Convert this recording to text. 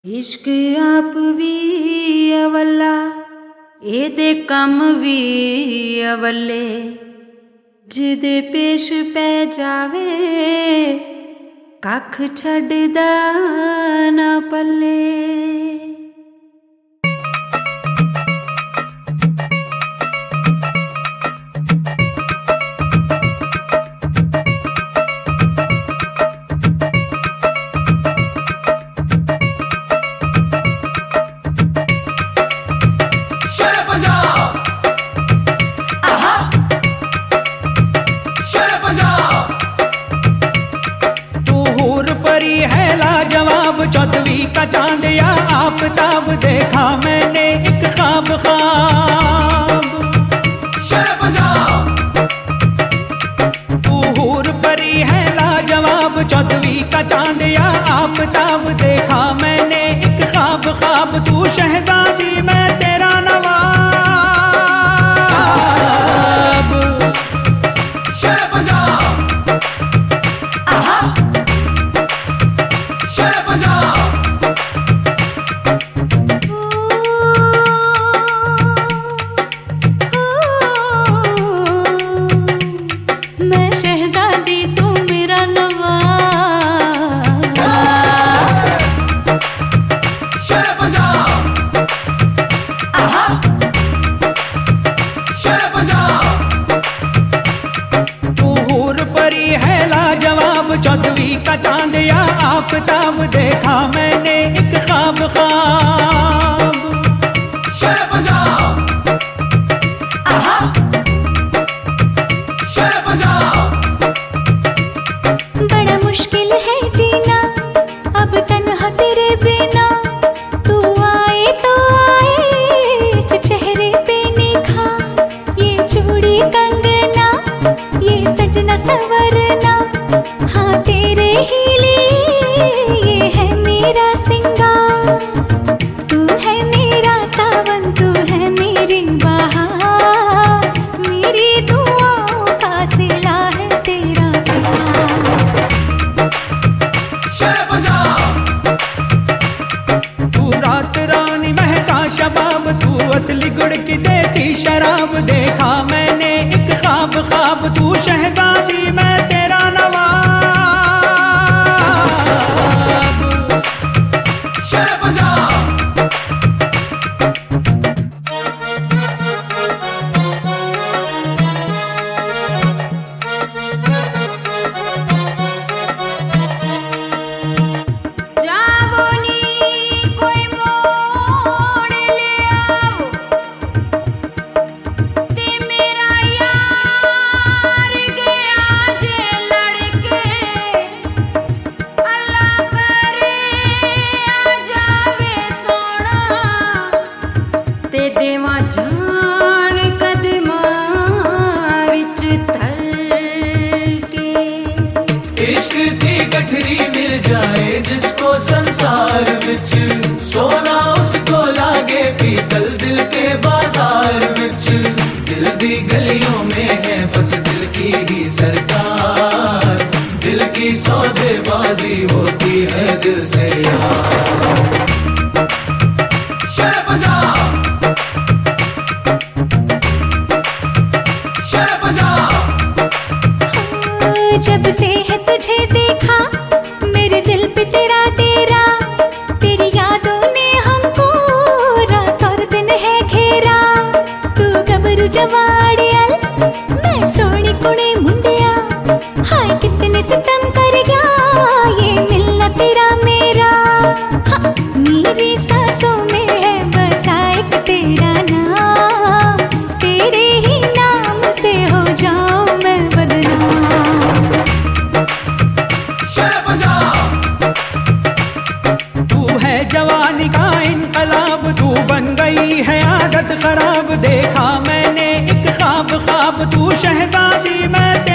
इश्क आप भी अवला एदे कम भी अवले जिदे पेश पै जावे कख छड्डदा ना पल्ले। है लाजवाब चौदवी का चांद या आफताब देखा मैंने एक ख्वाब ख्वाब। तू हूर परी है लाजवाब चौदवी का चांद या आफताब देखा मैंने एक ख्वाब ख्वाब। तू शहजादी मैं तेरा नवाब। है लाजवाब चौदवी का चांद या आफताब देखा मैंने एक ख्वाब ख्वाब। बड़ा मुश्किल है जीना अब तन्हा तेरे बिना। तू आए तो आए इस चेहरे पे निखार। ये चूड़ी कंगना ये सजना संवरना हाँ तेरे ही लिए ये है मेरा सिंगार। तू है मेरा सावन तू है मेरी बहार। मेरी दुआओं का सिला है तेरा प्यार। तू रात रानी महका शबाब तू असली गुड़ की देसी शराब देखा मैंने एक ख्वाब ख्वाब। तू शहजादी मैं तेरा नवाब। जान कदमा विच थर के इश्क दी गठरी मिल जाए जिसको संसार विच सोना उसको लागे पीतल दिल के बाजार विच। दिल दी गलियों में है बस दिल की ही सरकार। दिल की सौदेबाजी होती है दिल से यार। जब से है तुझे देखा मेरे दिल पे तेरा डेरा। तेरी यादों ने हमको रात और दिन है घेरा। तू गबरू जवाड़ियल मैं सोनी कुड़ी मुंडिया। हाय कितने सितम कर गया ये मिलना तेरा मेरा। हाँ, मेरी सांसों में है बसा एक तेरा नाम। तेरे ही नाम से हो जाऊं मैं बदनाम। तू है जवानी का इनकलाब तू बन गई है आदत खराब देखा मैंने एक ख्वाब ख्वाब। तू शहजादी मैं